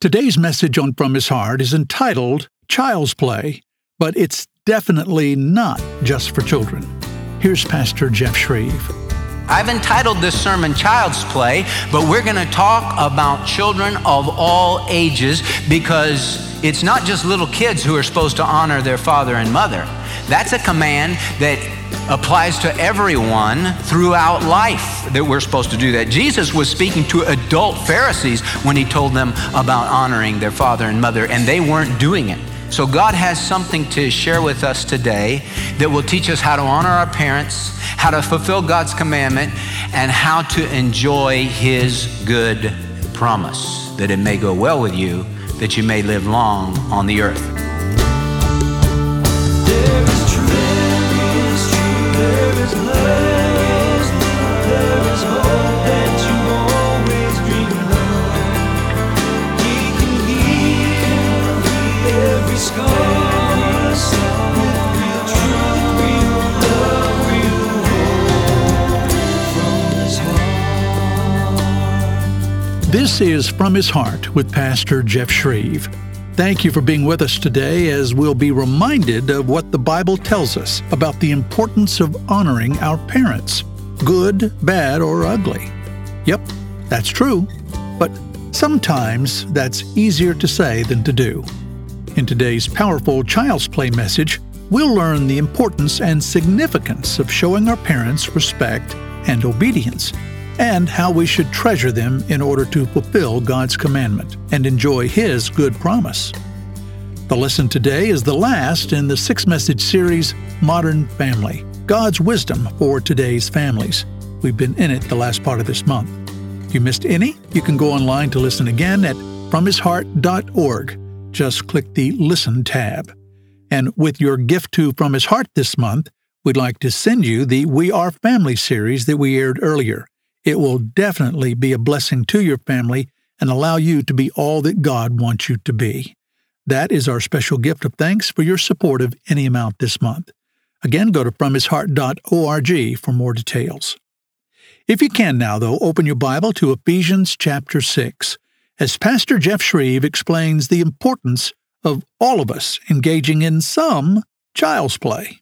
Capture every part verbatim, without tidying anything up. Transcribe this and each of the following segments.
Today's message on From His Heart is entitled Child's Play, but it's definitely not just for children. Here's Pastor Jeff Shreve. I've entitled this sermon Child's Play, but we're going to talk about children of all ages because it's not just little kids who are supposed to honor their father and mother. That's a command that applies to everyone throughout life, that we're supposed to do that. Jesus was speaking to adult Pharisees when he told them about honoring their father and mother, and they weren't doing it. So God has something to share with us today that will teach us how to honor our parents, how to fulfill God's commandment, and how to enjoy his good promise, that it may go well with you, that you may live long on the earth. There is truth, there is truth, there is love, there is hope that you always dreamed of. He can heal every scar, with real truth, real love, real hope from his heart. This is From His Heart with Pastor Jeff Shreve. Thank you for being with us today as we'll be reminded of what the Bible tells us about the importance of honoring our parents, good, bad, or ugly. Yep, that's true, but sometimes that's easier to say than to do. In today's powerful Child's Play message, we'll learn the importance and significance of showing our parents respect and obedience, and how we should treasure them in order to fulfill God's commandment and enjoy His good promise. The lesson today is the last in the six-message series, Modern Family, God's Wisdom for Today's Families. We've been in it the last part of this month. If you missed any, you can go online to listen again at from his heart dot org. Just click the Listen tab. And with your gift to From His Heart this month, we'd like to send you the We Are Family series that we aired earlier. It will definitely be a blessing to your family and allow you to be all that God wants you to be. That is our special gift of thanks for your support of any amount this month. Again, go to from his heart dot org for more details. If you can now, though, open your Bible to Ephesians chapter six, as Pastor Jeff Shreve explains the importance of all of us engaging in some child's play.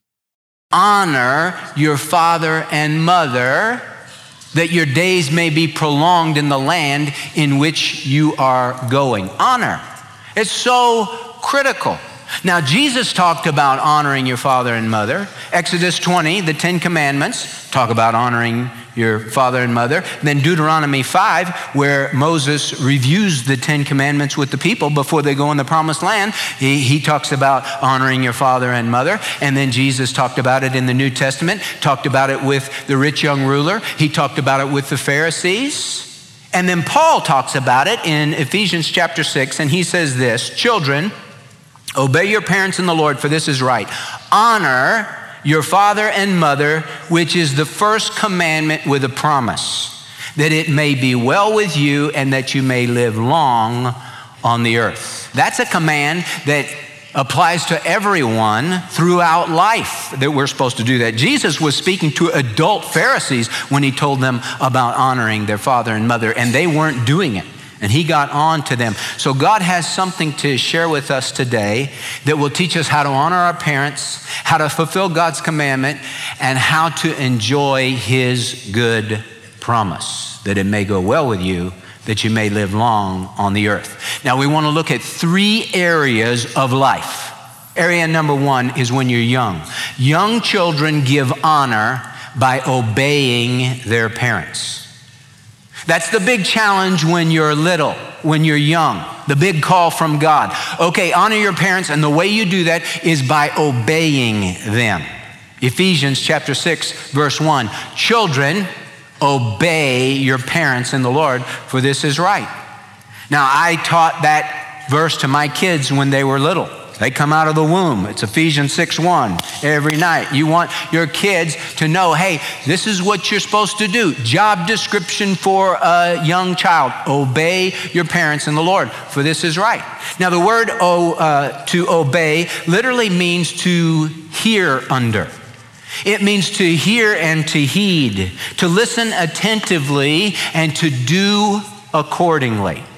Honor your father and mother, that your days may be prolonged in the land in which you are going. Honor. It's so critical. Now, Jesus talked about honoring your father and mother. Exodus twenty, the Ten Commandments, talk about honoring your father and mother. Then Deuteronomy five, where Moses reviews the Ten Commandments with the people before they go in the promised land, he, he talks about honoring your father and mother. And then Jesus talked about it in the New Testament, talked about it with the rich young ruler. He talked about it with the Pharisees. And then Paul talks about it in Ephesians chapter six, and he says this, children, obey your parents in the Lord, for this is right. Honor your father and mother, which is the first commandment with a promise, that it may be well with you and that you may live long on the earth. That's a command that applies to everyone throughout life, that we're supposed to do that. Jesus was speaking to adult Pharisees when he told them about honoring their father and mother, and they weren't doing it. And he got on to them. So God has something to share with us today that will teach us how to honor our parents, how to fulfill God's commandment, and how to enjoy his good promise, that it may go well with you, that you may live long on the earth. Now we want to look at three areas of life. Area number one is when you're young. Young children give honor by obeying their parents. That's the big challenge when you're little, when you're young, the big call from God. Okay, honor your parents, and the way you do that is by obeying them. Ephesians chapter six, verse one, children, obey your parents in the Lord, for this is right. Now, I taught that verse to my kids when they were little. They come out of the womb. It's Ephesians six one every night. You want your kids to know, hey, this is what you're supposed to do. Job description for a young child. Obey your parents in the Lord, for this is right. Now, the word oh, uh, to obey literally means to hear under. It means to hear and to heed, to listen attentively and to do accordingly.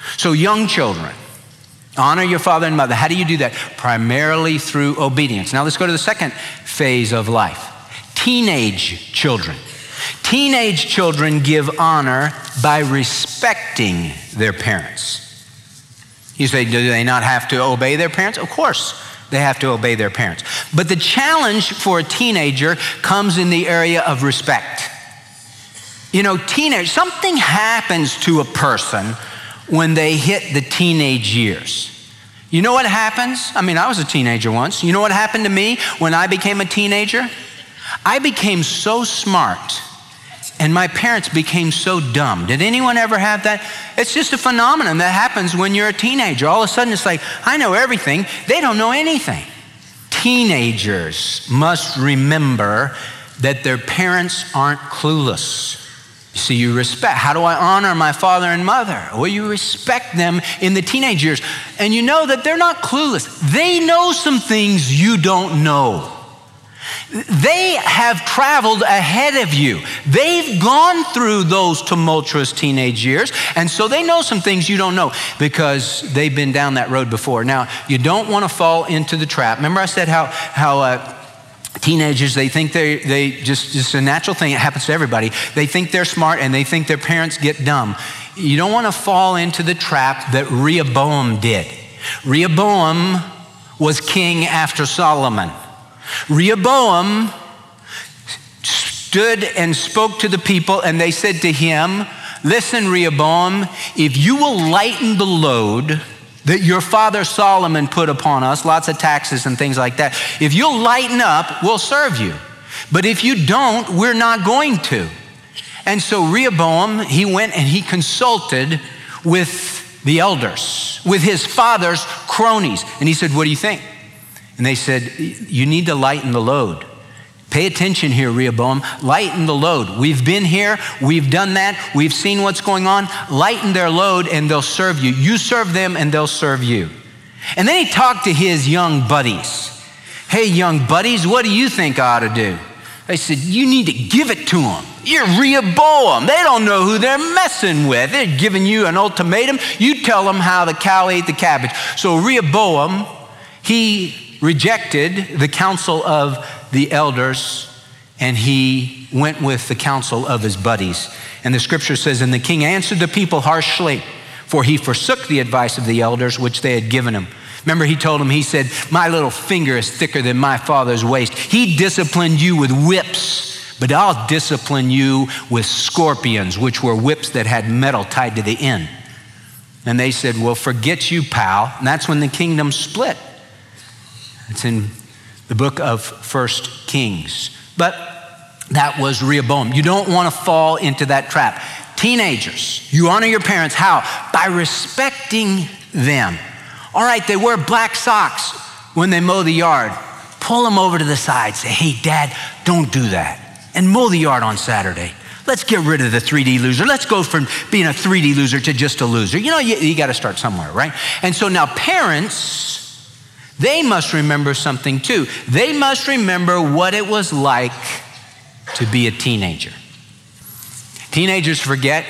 So young children, honor your father and mother. How do you do that? Primarily through obedience. Now let's go to the second phase of life. Teenage children. Teenage children give honor by respecting their parents. You say, do they not have to obey their parents? Of course, they have to obey their parents. But the challenge for a teenager comes in the area of respect. You know, teenage, something happens to a person when they hit the teenage years. You know what happens? I mean, I was a teenager once. You know what happened to me when I became a teenager? I became so smart and my parents became so dumb. Did anyone ever have that? It's just a phenomenon that happens when you're a teenager. All of a sudden it's like, I know everything. They don't know anything. Teenagers must remember that their parents aren't clueless. You see, you respect. How do I honor my father and mother? Well, you respect them in the teenage years. And you know that they're not clueless. They know some things you don't know. They have traveled ahead of you. They've gone through those tumultuous teenage years, and so they know some things you don't know because they've been down that road before. Now, you don't want to fall into the trap. Remember I said how, how uh, teenagers, they think they they just, just a natural thing. It happens to everybody. They think they're smart and they think their parents get dumb. You don't want to fall into the trap that Rehoboam did. Rehoboam was king after Solomon. Rehoboam stood and spoke to the people, and they said to him, listen, Rehoboam, if you will lighten the load that your father Solomon put upon us, lots of taxes and things like that, if you'll lighten up, we'll serve you. But if you don't, we're not going to. And so Rehoboam, he went and he consulted with the elders, with his father's cronies. And he said, what do you think? And they said, you need to lighten the load. Pay attention here, Rehoboam. Lighten the load. We've been here. We've done that. We've seen what's going on. Lighten their load and they'll serve you. You serve them and they'll serve you. And then he talked to his young buddies. Hey, young buddies, what do you think I ought to do? They said, you need to give it to them. You're Rehoboam. They don't know who they're messing with. They're giving you an ultimatum. You tell them how the cow ate the cabbage. So Rehoboam, he rejected the counsel of the elders, and he went with the counsel of his buddies. And the scripture says, and the king answered the people harshly, for he forsook the advice of the elders which they had given him. Remember, he told him, he said, my little finger is thicker than my father's waist. He disciplined you with whips, but I'll discipline you with scorpions, which were whips that had metal tied to the end. And they said, well, forget you, pal. And that's when the kingdom split. It's in the book of First Kings. But that was Rehoboam. You don't want to fall into that trap. Teenagers, you honor your parents. How? By respecting them. All right, they wear black socks when they mow the yard. Pull them over to the side. Say, hey, Dad, don't do that. And mow the yard on Saturday. Let's get rid of the three D loser. Let's go from being a three D loser to just a loser. You know, you, you got to start somewhere, right? And so now parents, they must remember something too. They must remember what it was like to be a teenager. Teenagers forget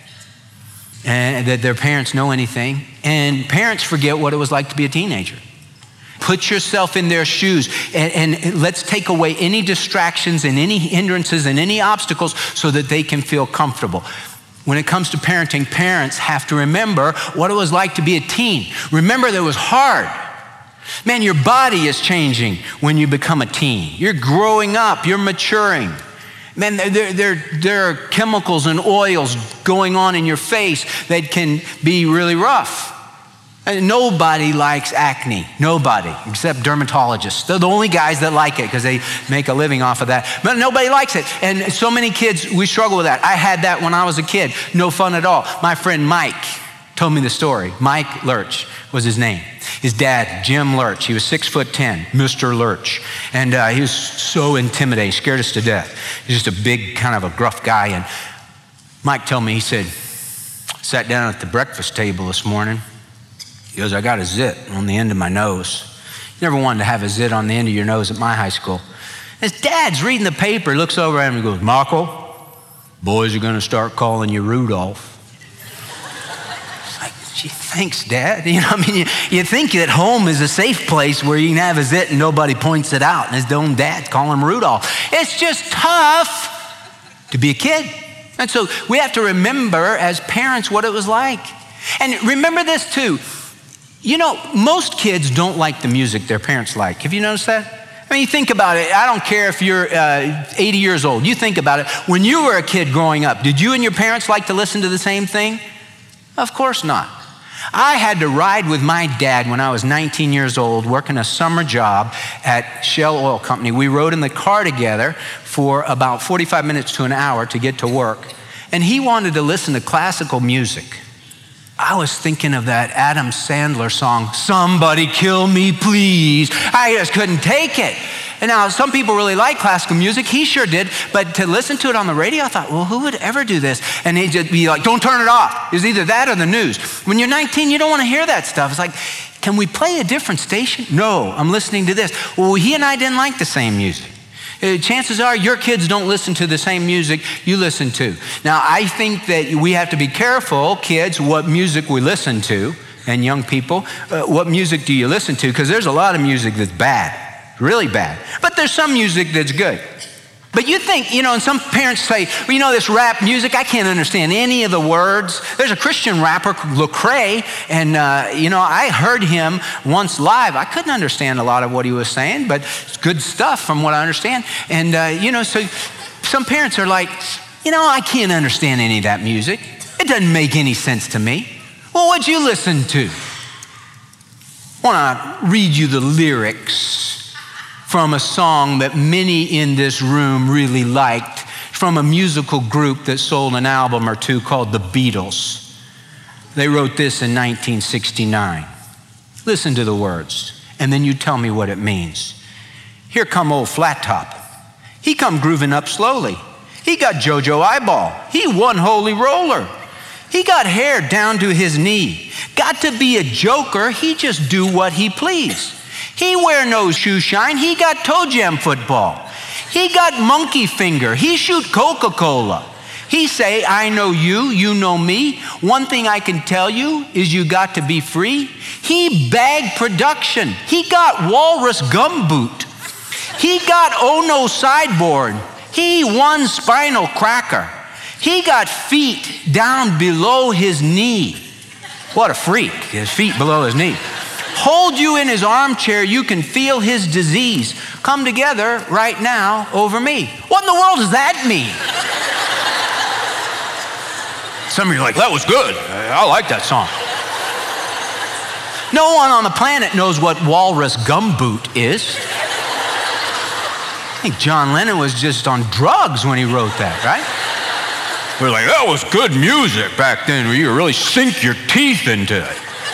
and that their parents know anything, and parents forget what it was like to be a teenager. Put yourself in their shoes and, and let's take away any distractions and any hindrances and any obstacles so that they can feel comfortable. When it comes to parenting, parents have to remember what it was like to be a teen. Remember that it was hard. Man, your body is changing when you become a teen. You're growing up, you're maturing. Man, there, there, there are chemicals and oils going on in your face that can be really rough. And nobody likes acne, nobody, except dermatologists. They're the only guys that like it because they make a living off of that. But nobody likes it. And so many kids, we struggle with that. I had that when I was a kid. No fun at all. My friend Mike told me the story. Mike Lurch was his name. His dad, Jim Lurch, he was six foot ten, Mister Lurch. And uh, he was so intimidating, scared us to death. He was just a big, kind of a gruff guy. And Mike told me, he said, sat down at the breakfast table this morning. He goes, I got a zit on the end of my nose. You never wanted to have a zit on the end of your nose at my high school. His dad's reading the paper, looks over at him and goes, Michael, boys are going to start calling you Rudolph. It's like, gee, thanks, Dad. You know, I mean, you, you think that home is a safe place where you can have a zit and nobody points it out, and his own dad's calling him Rudolph. It's just tough to be a kid. And so we have to remember as parents what it was like. And remember this too. You know, most kids don't like the music their parents like. Have you noticed that? I mean, you think about it. I don't care if you're uh, eighty years old. You think about it. When you were a kid growing up, did you and your parents like to listen to the same thing? Of course not. I had to ride with my dad when I was nineteen years old, working a summer job at Shell Oil Company. We rode in the car together for about forty-five minutes to an hour to get to work. And he wanted to listen to classical music. I was thinking of that Adam Sandler song, Somebody Kill Me Please. I just couldn't take it. And now some people really like classical music. He sure did. But to listen to it on the radio, I thought, well, who would ever do this? And he'd just be like, don't turn it off. It was either that or the news. When you're nineteen, you don't want to hear that stuff. It's like, can we play a different station? No, I'm listening to this. Well, he and I didn't like the same music. Uh, chances are your kids don't listen to the same music you listen to. Now, I think that we have to be careful, kids, what music we listen to, and young people, uh, what music do you listen to? Because there's a lot of music that's bad, really bad. But there's some music that's good. But you think, you know, and some parents say, well, you know, this rap music, I can't understand any of the words. There's a Christian rapper, Lecrae, and, uh, you know, I heard him once live. I couldn't understand a lot of what he was saying, but it's good stuff from what I understand. And, uh, you know, so some parents are like, you know, I can't understand any of that music. It doesn't make any sense to me. Well, what'd you listen to? I want to read you the lyrics from a song that many in this room really liked, from a musical group that sold an album or two called The Beatles. They wrote this in nineteen sixty-nine. Listen to the words, and then you tell me what it means. Here come old Flat Top. He come grooving up slowly. He got JoJo eyeball. He one holy roller. He got hair down to his knee. Got to be a joker, he just do what he please. He wear no shoe shine, he got toe jam football. He got monkey finger, he shoot Coca-Cola. He say, I know you, you know me. One thing I can tell you is you got to be free. He bag production, he got walrus gumboot. He got Ono sideboard, he won spinal cracker. He got feet down below his knee. What a freak, his feet below his knee. Hold you in his armchair, you can feel his disease. Come together right now over me. What in the world does that mean? Some of you are like, that was good. I like that song. No one on the planet knows what walrus gumboot is. I think John Lennon was just on drugs when he wrote that, right? We're like, that was good music back then where you really sink your teeth into it.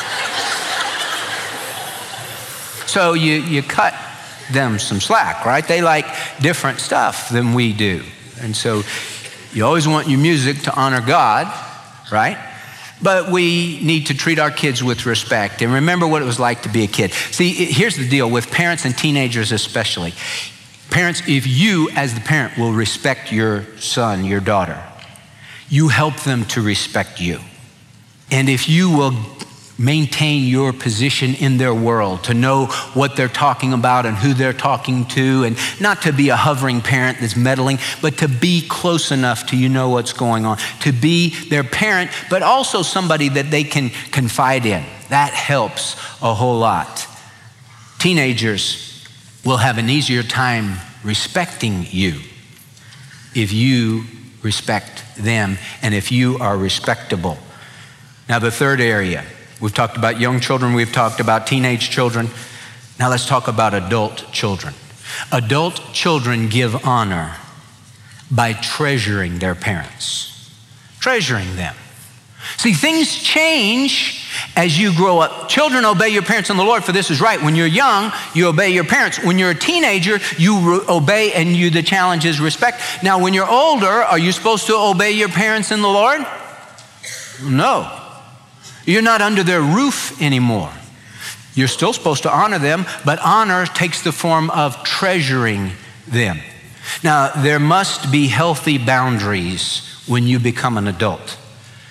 So you, you cut them some slack, right? They like different stuff than we do. And so you always want your music to honor God, right? But we need to treat our kids with respect and remember what it was like to be a kid. See, here's the deal with parents and teenagers especially. Parents, if you as the parent will respect your son, your daughter, you help them to respect you. And if you will maintain your position in their world, to know what they're talking about and who they're talking to, and not to be a hovering parent that's meddling, but to be close enough to you know what's going on, to be their parent, but also somebody that they can confide in. That helps a whole lot. Teenagers will have an easier time respecting you if you respect them and if you are respectable. Now, the third area, we've talked about young children, we've talked about teenage children. Now let's talk about adult children. Adult children give honor by treasuring their parents, treasuring them. See, things change as you grow up. Children, obey your parents in the Lord, for this is right. When you're young, you obey your parents. When you're a teenager, you re- obey, and you the challenge is respect. Now, when you're older, are you supposed to obey your parents in the Lord? No. You're not under their roof anymore. You're still supposed to honor them, but honor takes the form of treasuring them. Now, there must be healthy boundaries when you become an adult.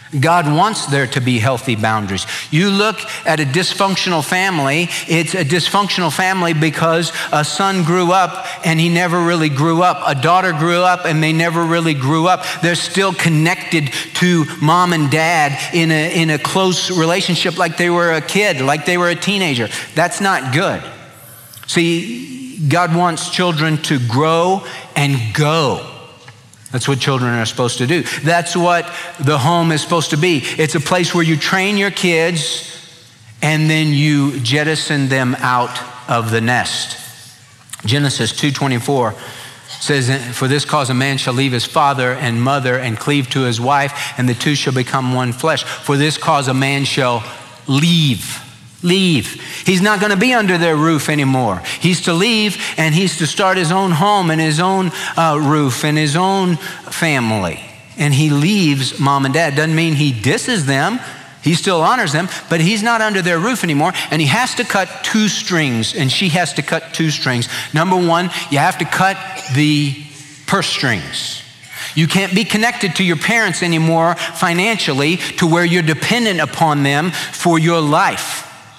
God wants there to be healthy boundaries. You look at a dysfunctional family, it's a dysfunctional family because a son grew up and he never really grew up. A daughter grew up and they never really grew up. They're still connected to mom and dad in a, in a close relationship like they were a kid, like they were a teenager. That's not good. See, God wants children to grow and go. That's what children are supposed to do. That's what the home is supposed to be. It's a place where you train your kids and then you jettison them out of the nest. Genesis two twenty-four says, "For this cause a man shall leave his father and mother and cleave to his wife, and the two shall become one flesh. For this cause a man shall leave." Leave. He's not going to be under their roof anymore. He's to leave and he's to start his own home and his own uh, roof and his own family. And he leaves mom and dad. Doesn't mean he disses them. He still honors them, but he's not under their roof anymore. And he has to cut two strings, and she has to cut two strings. Number one, you have to cut the purse strings. You can't be connected to your parents anymore financially to where you're dependent upon them for your life.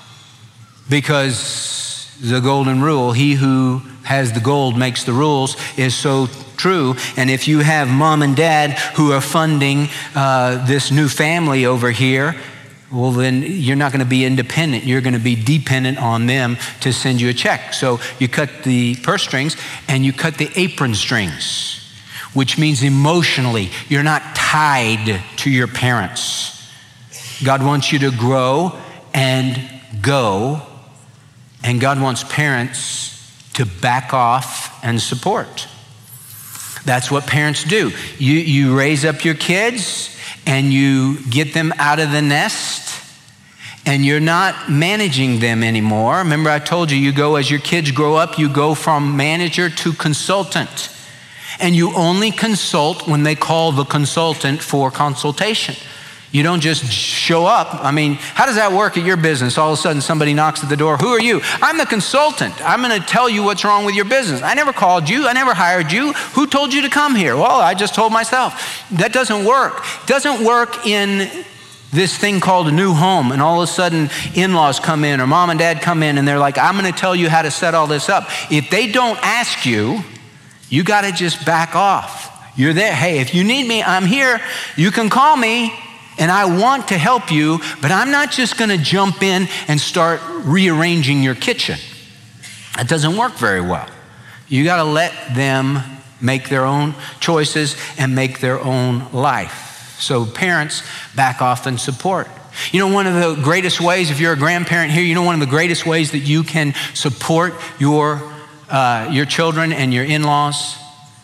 Because the golden rule, he who has the gold makes the rules, is so true. And if you have mom and dad who are funding uh, this new family over here, well, then you're not going to be independent. You're going to be dependent on them to send you a check. So you cut the purse strings and you cut the apron strings, which means emotionally, you're not tied to your parents. God wants you to grow and go. And God wants parents to back off and support. That's what parents do. You, you raise up your kids and you get them out of the nest and you're not managing them anymore. Remember I told you, you go as your kids grow up, you go from manager to consultant. And you only consult when they call the consultant for consultation. You don't just show up. I mean, how does that work at your business? All of a sudden somebody knocks at the door. Who are you? I'm the consultant. I'm going to tell you what's wrong with your business. I never called you. I never hired you. Who told you to come here? Well, I just told myself. That doesn't work. It doesn't work in this thing called a new home, and all of a sudden in-laws come in or mom and dad come in and they're like, I'm going to tell you how to set all this up. If they don't ask you, you got to just back off. You're there. Hey, if you need me, I'm here. You can call me. And I want to help you, but I'm not just going to jump in and start rearranging your kitchen. That doesn't work very well. You got to let them make their own choices and make their own life. So parents, back off and support. You know, one of the greatest ways, if you're a grandparent here, you know one of the greatest ways that you can support your, uh, your children and your in-laws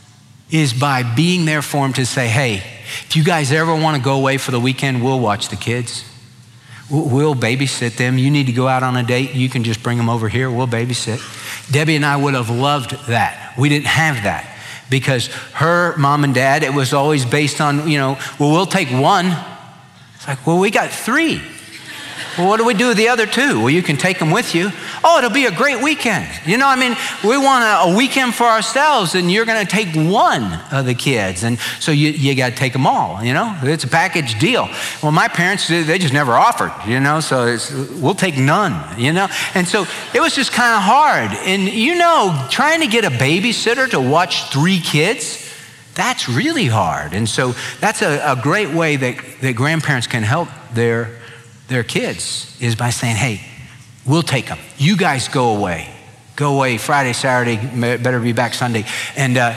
is by being there for them to say, hey, if you guys ever want to go away for the weekend, we'll watch the kids. We'll babysit them. You need to go out on a date, you can just bring them over here. We'll babysit. Debbie and I would have loved that. We didn't have that because her mom and dad, it was always based on, you know, well, we'll take one. It's like, well, we got three. Well, what do we do with the other two? Well, you can take them with you. Oh, it'll be a great weekend. You know, I mean, we want a, a weekend for ourselves, and you're going to take one of the kids. And so you, you got to take them all, you know. It's a package deal. Well, my parents, they just never offered, you know, so it's, we'll take none, you know. And so it was just kind of hard. And, you know, trying to get a babysitter to watch three kids, that's really hard. And so that's a, a great way that, that grandparents can help their their kids is by saying, hey, we'll take them. You guys go away. Go away Friday, Saturday, better be back Sunday. And uh,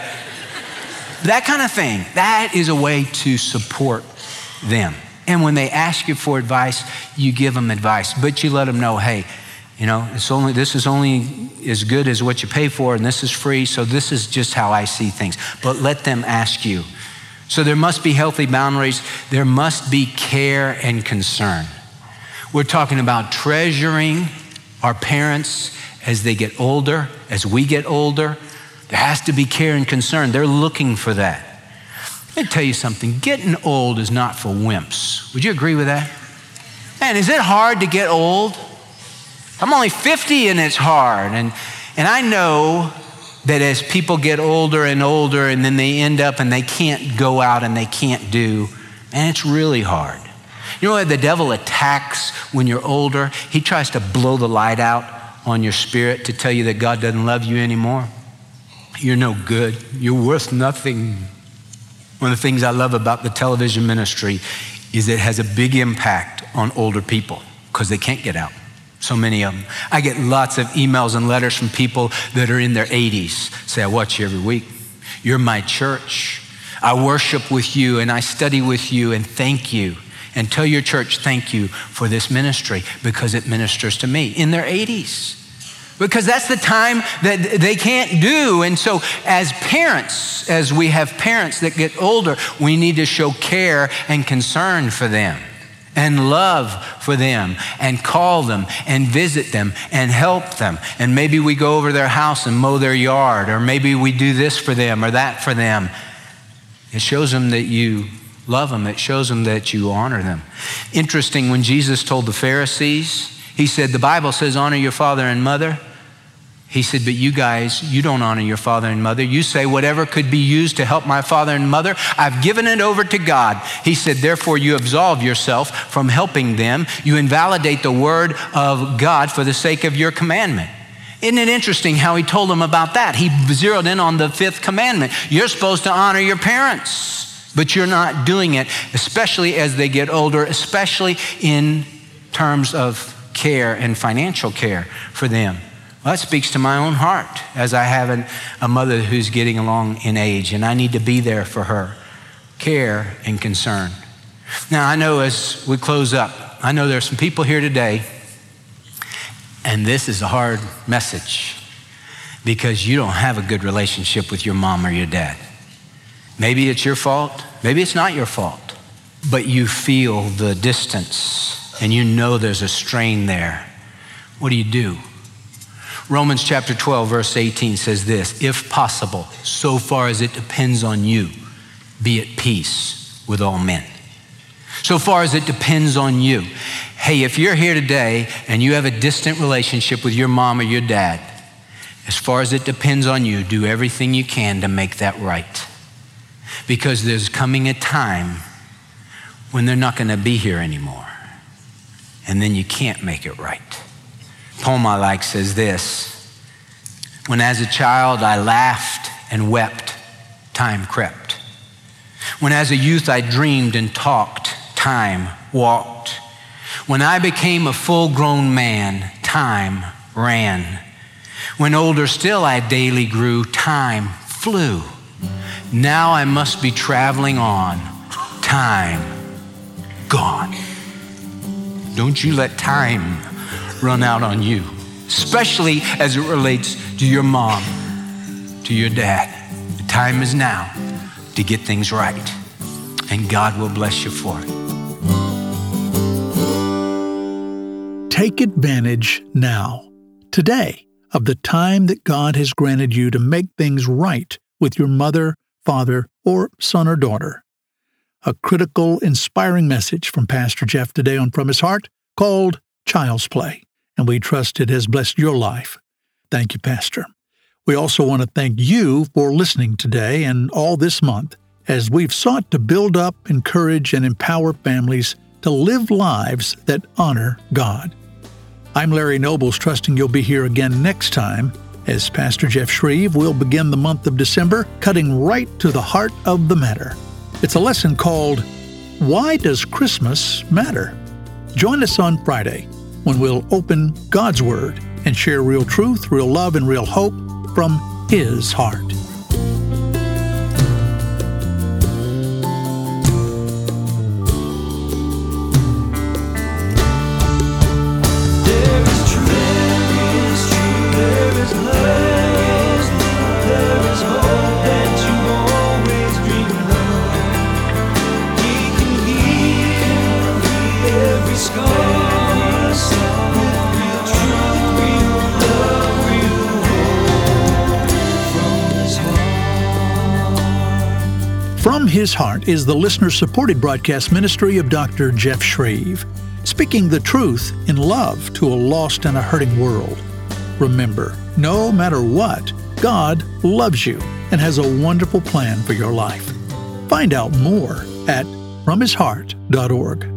that kind of thing, that is a way to support them. And when they ask you for advice, you give them advice, but you let them know, hey, you know, it's only, this is only as good as what you pay for, and this is free, so this is just how I see things. But let them ask you. So there must be healthy boundaries. There must be care and concern. We're talking about treasuring our parents as they get older, as we get older. There has to be care and concern. They're looking for that. Let me tell you something. Getting old is not for wimps. Would you agree with that? Man, is it hard to get old? I'm only fifty and it's hard. And, and I know that as people get older and older and then they end up and they can't go out and they can't do, man, it's really hard. You know what the devil attacks when you're older? He tries to blow the light out on your spirit to tell you that God doesn't love you anymore. You're no good. You're worth nothing. One of the things I love about the television ministry is it has a big impact on older people because they can't get out. So many of them. I get lots of emails and letters from people that are in their eighties. Say, I watch you every week. You're my church. I worship with you and I study with you and thank you. And tell your church thank you for this ministry because it ministers to me. In their eighties. Because that's the time that they can't do. And so as parents, as we have parents that get older, we need to show care and concern for them and love for them and call them and visit them and help them. And maybe we go over their house and mow their yard, or maybe we do this for them or that for them. It shows them that you love them. It shows them that you honor them. Interesting, when Jesus told the Pharisees, he said, the Bible says, honor your father and mother. He said, but you guys, you don't honor your father and mother. You say whatever could be used to help my father and mother, I've given it over to God. He said, therefore you absolve yourself from helping them. You invalidate the word of God for the sake of your commandment. Isn't it interesting how he told them about that? He zeroed in on the fifth commandment. You're supposed to honor your parents, but you're not doing it, especially as they get older, especially in terms of care and financial care for them. Well, that speaks to my own heart as I have an, a mother who's getting along in age, and I need to be there for her. Care and concern. Now, I know as we close up, I know there's some people here today, and this is a hard message because you don't have a good relationship with your mom or your dad. Maybe it's your fault, maybe it's not your fault, but you feel the distance and you know there's a strain there. What do you do? Romans chapter twelve, verse eighteen says this, if possible, so far as it depends on you, be at peace with all men. So far as it depends on you. Hey, if you're here today and you have a distant relationship with your mom or your dad, as far as it depends on you, do everything you can to make that right. Because there's coming a time when they're not going to be here anymore. And then you can't make it right. The poem I like says this, when as a child I laughed and wept, time crept. When as a youth I dreamed and talked, time walked. When I became a full-grown man, time ran. When older still I daily grew, time flew. Now I must be traveling on, time gone. Don't you let time run out on you, especially as it relates to your mom, to your dad. The time is now to get things right, and God will bless you for it. Take advantage now, today, of the time that God has granted you to make things right with your mother, father, or son or daughter. A critical, inspiring message from Pastor Jeff today on From His Heart called Child's Play, and we trust it has blessed your life. Thank you, Pastor. We also want to thank you for listening today and all this month as we've sought to build up, encourage, and empower families to live lives that honor God. I'm Larry Nobles, trusting you'll be here again next time as Pastor Jeff Shreve will begin the month of December cutting right to the heart of the matter. It's a lesson called, Why Does Christmas Matter? Join us on Friday when we'll open God's Word and share real truth, real love, and real hope from His heart. From His Heart is the listener-supported broadcast ministry of Doctor Jeff Shreve, speaking the truth in love to a lost and a hurting world. Remember, no matter what, God loves you and has a wonderful plan for your life. Find out more at from his heart dot org.